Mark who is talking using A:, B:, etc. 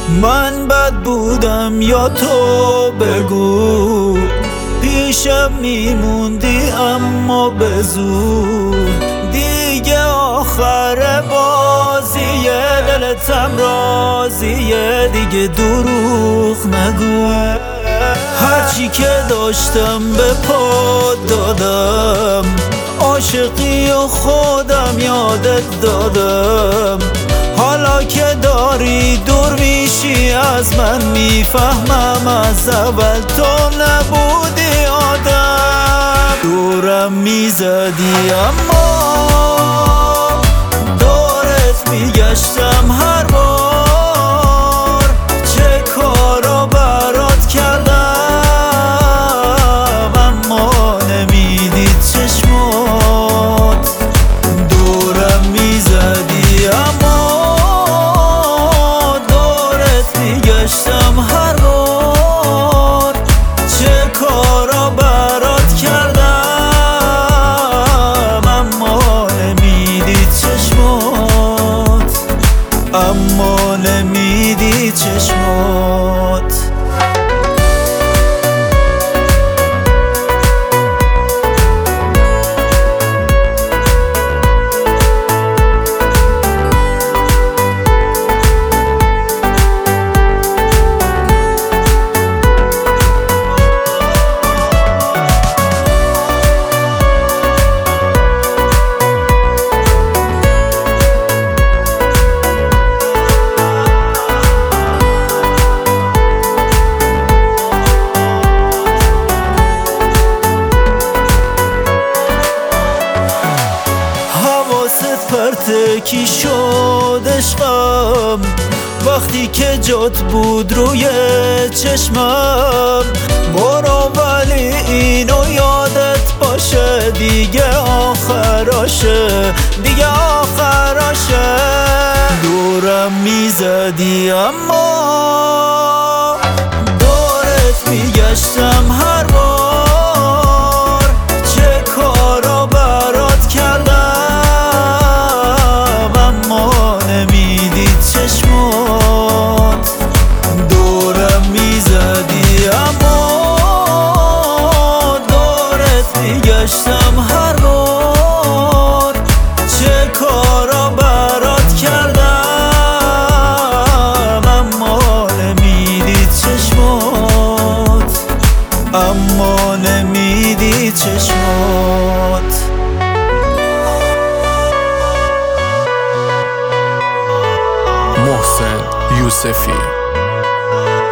A: من بد بودم یا تو بگو، پیشم میموندی اما به زور. دیگه آخر بازیه، دلتم راضیه، دیگه دروغ نگو. هرچی که داشتم به پات دادم، عاشقی و خودم یادت دادم. حالا که داری دور میشی از من، میفهمم از اول تو نبودی آدم. دورم میزدی اما دورت میگشتم هر بار. چه کارا برات کردم اما نمیدید چشمات. دورم میزدی اما گشتم هر بار. چه کارا برات کردم اما نمیدی چشمات، اما نمیدی چشمات. پرتکی شد عشقم وقتی که جات بود روی چشمم. برو ولی اینو یادت باشه، دیگه آخراشه، دیگه آخراشه. دورم میزدی اما دورت میگشتم هر بار. چه کارا برات کردم چشمات. دورم میزدی اما دورت میگشتم هر بار. چه کارا برات کردم اما نمیدی چشمات، اما نمیدی چشمات.
B: محسن یوسفی